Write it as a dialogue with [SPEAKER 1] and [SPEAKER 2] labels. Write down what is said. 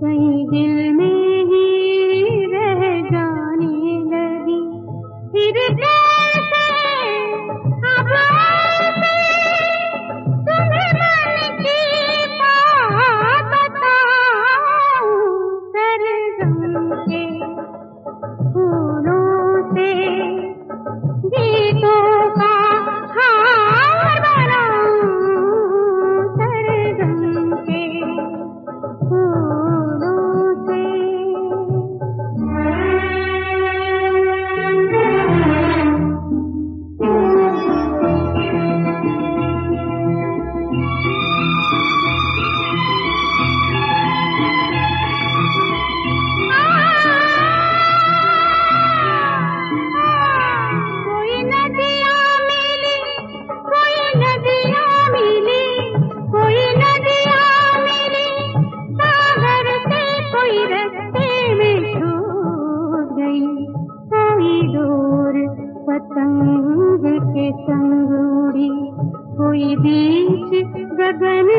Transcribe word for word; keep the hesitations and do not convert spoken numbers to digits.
[SPEAKER 1] कहीं दिल में ही रह जाने लगी। फिर कैसे अब तुम्हें मन की बात बताऊं, सरगम के फूलों से गीतों का हार बनाऊं, सरगम के फूलों से। कोई नदियाँ मिली, कोई नदियाँ मिली, कोई नदियाँ मिली सागर से, कोई रस्ते में छूट गई। कोई डोर पतंग के संग उड़ी, कोई बीच गगन